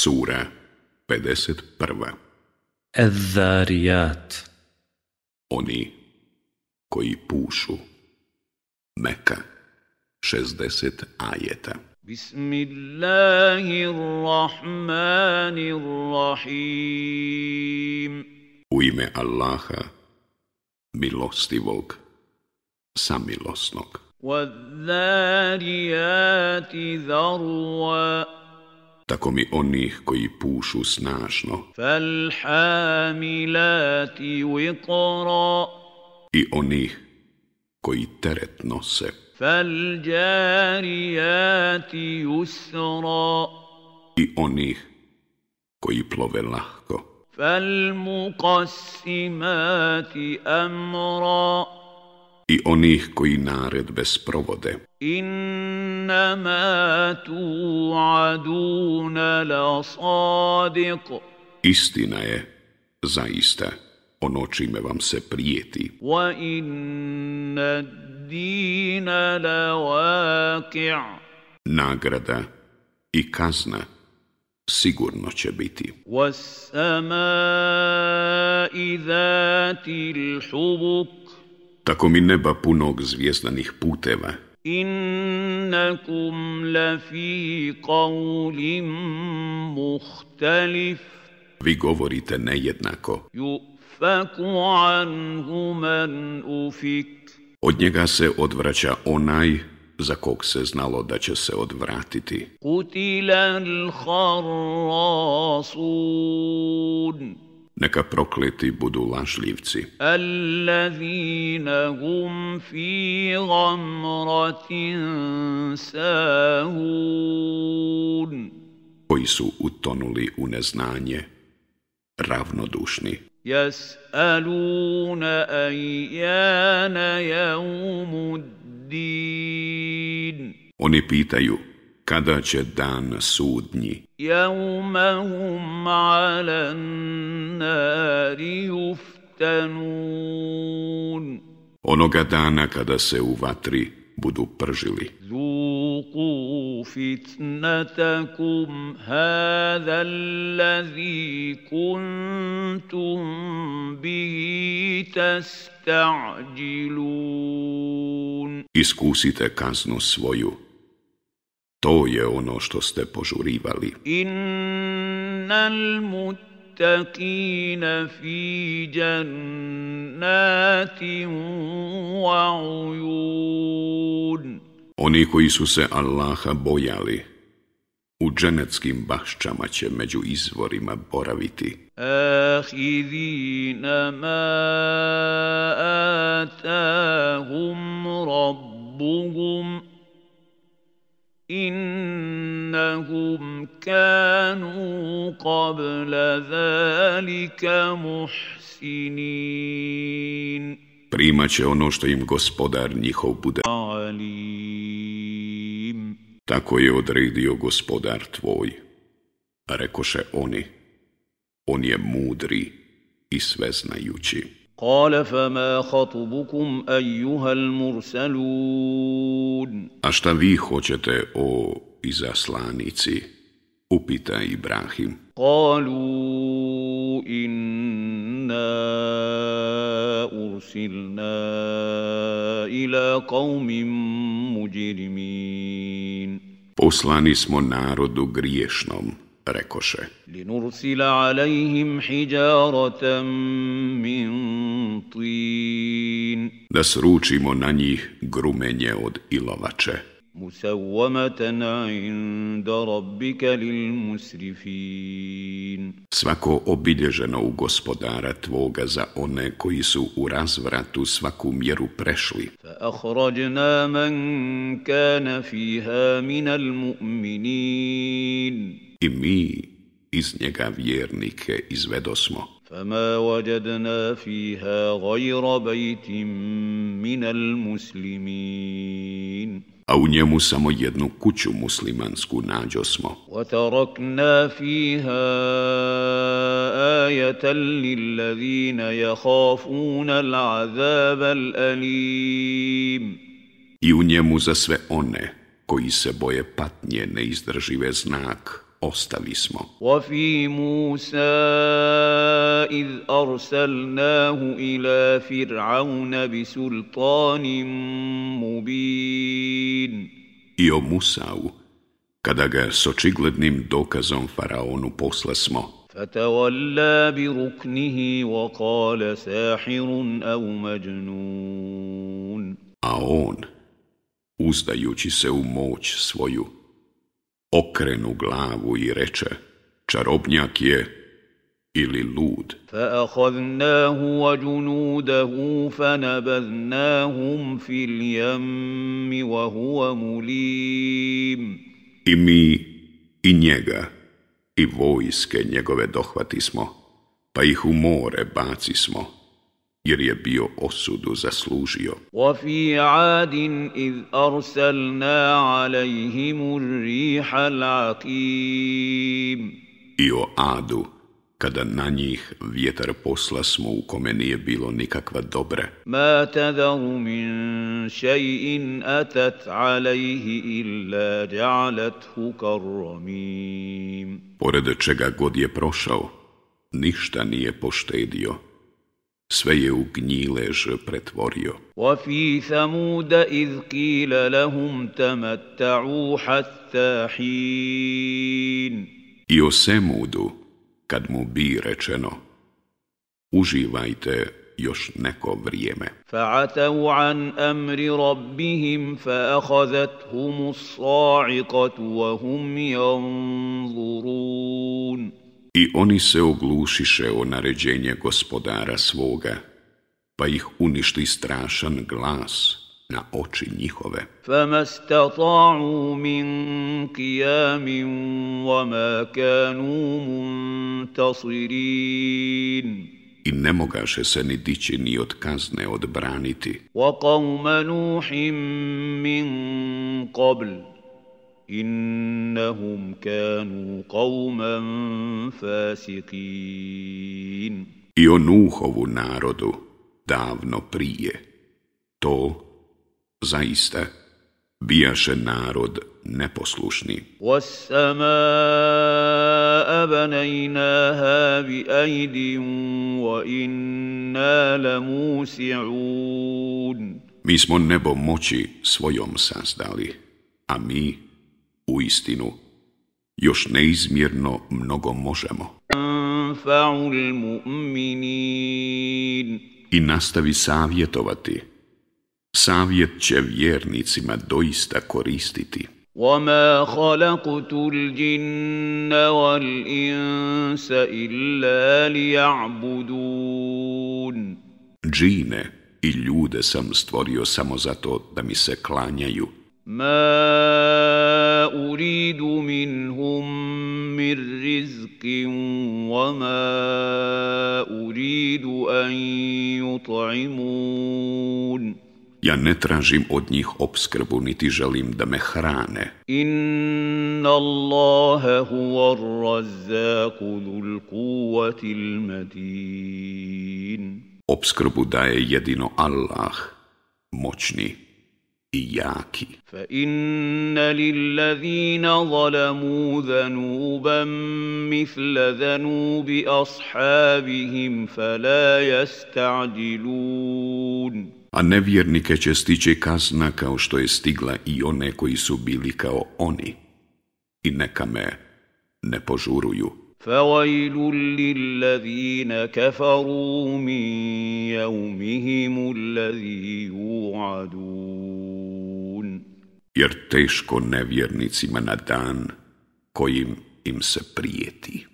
Sura 51. الذاريات. Oni koji pušu. Meka, 60 ajeta. Bismillahirrahmanirrahim. U ime Allaha, milostivog, samilosnog. وَالذَّارِيَاتِ ذَرْوًا. Tako mi onih koji pušu snažno. فَالْحَامِلَاتِ وِقْرًا. I onih koji teret nose. فَالْجَارِيَاتِ يُسْرًا. I onih koji plove lahko. فَالْمُقَسِّمَاتِ أَمْرًا. I onih koji naredbe sprovode. إِنَّمَا تُوعَدُونَ لَصَادِقٌ. Istina je, zaista, ono čime vam se prijeti. وَإِنَّ الدِّينَ لَوَاقِعٌ. Nagrada i kazna sigurno će biti. وَالسَّمَاءِ ذَاتِ الْحُبُكِ. Tako mi neba punog zvjezdanih puteva. إِنَّكُمْ لَفِي قَوْلٍ مُخْتَلِفٍ. Vi govorite nejednako. يُؤْفَكُ عَنْهُ مَنْ أُفِكَ. Od njega se odvraća onaj za kog se znalo da će se odvratiti. قُتِلَ الْخَرَّاصُونَ. Neka prokleti budu lažljivci. الَّذِينَ هُمْ فِي غَمْرَةٍ سَاهُونَ. Koji su utonuli u neznanje, ravnodušni. يَسْأَلُونَ أَيَّانَ يَوْمُ الدِّينِ. Oni pitaju kada će dan sudnji. يَوْمَ هُمْ عَلَى النَّارِ يُفْتَنُونَ. Onoga dana kada se u vatri budu pržili. ذُوقُوا فِتْنَتَكُمْ هَذَا الَّذِي كُنْتُمْ بِهِ تَسْتَعْجِلُونَ. Iskusite kaznu svoju. To je ono što ste požurivali. إِنَّ الْمُتَّقِينَ فِي جَنَّاتٍ وَعُيُونٍ. Oni koji su se Allaha bojali, u dženeckim baščama će među izvorima boraviti. آخِذِينَ مَا آتَاهُمْ رَبُّهُمْ إِنَّهُمْ كَانُوا قَبْلَ ذَلِكَ مُحْسِنِينَ. Primat će ono što im gospodar njihov bude. عَلِيمٌ. Tako je odredio gospodar tvoj. Rekoše oni, on je mudri i sveznajući. قَالَ فَمَا خَطْبُكُمْ أَيُّهَا الْمُرْسَلُونَ. A šta vi hoćete, o izaslanici? Upita Ibrahim. قَالُوا إِنَّا أُرْسِلْنَا إِلَى قَوْمٍ مُجْرِمِينَ. Poslani smo narodu griješnom, rekoše. لِنُرْسِلَ عَلَيْهِمْ حِجَارَةً مِّن طِينٍ. Da sručimo na njih grumenje od ilovače. مُسَوَّمَةً عِندَ رَبِّكَ لِلْمُسْرِفِينَ. Svako obilježeno u gospodara tvoga za one koji su u razvratu svaku mjeru prešli. فَأَخْرَجْنَا مَنْ كَانَ فِيهَا مِنَ الْمُؤْمِنِينَ. I mi iz njega vjernike izvedosmo. فَمَا وَجَدْنَا فِيهَا غَيْرَ بَيْتٍ مِّنَ الْمُسْلِمِينَ. A u njemu samo jednu kuću muslimansku nađosmo. وَتَرَكْنَا فِيهَا آيَةً لِلَّذِينَ يَخَافُونَ الْعَذَابَ الْأَلِيمَ. I u njemu za sve one koji se boje patnje neizdržive znak ostavismo. وفي موسى إذ أرسلناه إلى فرعون بسلطان مبين. I o Musau, kada ga s očiglednim dokazom faraonu poslasmo, فتولى بركنه وقال ساحر أو مجنون. a on, uzdajući se u moć svoju, okrenu glavu i reče, čarobnjak je ili lud. فأخذناه وجنوده فنبذناهم في اليم وهو مليم. I mi, i njega, i vojske njegove dohvatismo, pa ih u more bacismo, jer je bio osudu zaslužio. وفي عاد إذ أرسلنا عليهم الريح العقيم. I o Adu, kada na njih vjetar poslasmo u kome nije bilo nikakva dobra. ما تذر من شيء أتت عليه إلا جعلته كالرميم. Pored čega god je prošao, ništa nije poštedio. Sve je u gnjilež pretvorio. وفي ثمود إذ قيل لهم تمتعوا حتى حين. I o Semudu, kad mu bi rečeno, uživajte još neko vrijeme. فعتوا عن أمر ربهم فأخذتهم الصاعقة وهم ينظرون. I oni se oglušiše o naređenje gospodara svoga, pa ih uništi strašan glas na oči njihove. فما استطاعوا من قيام وما كانوا منتصرين. I ne mogaše se ni dići ni od kazne odbraniti. وقوم نوح من قبل إنهم كانوا قوما فاسقين. I o Nuhovu narodu davno prije. To, zaista, bijaše narod neposlušni. والسماء بنيناها بأيد وإنا لموسعون. Mi smo nebo moći svojom sazdali, a mi, u istinu, još neizmjerno mnogo možemo. ينفع المؤمنين. I nastavi savjetovati. Savjet će vjernicima doista koristiti. وما خلقت الجن والإنس إلا ليعبدون. Džine i ljude sam stvorio samo zato da mi se klanjaju. ما أريد منهم من رزق وما أريد أن يطعمون. Ja ne tražim od njih opskrbu, niti želim da me hrane. إن الله هو الرزاق ذو القوة المتين. Opskrbu daje jedino Allah, moćni i jaki. فإن للذين ظلموا ذنوبا مثل ذنوب أصحابهم فلا يستعجلون. A nevjernike će stići kazna kao što je stigla i one koji su bili kao oni. I neka me ne požuruju. فويل للذين كفروا من يومهم الذي يوعدون. Jer teško nevjernicima na dan kojim im se prijeti.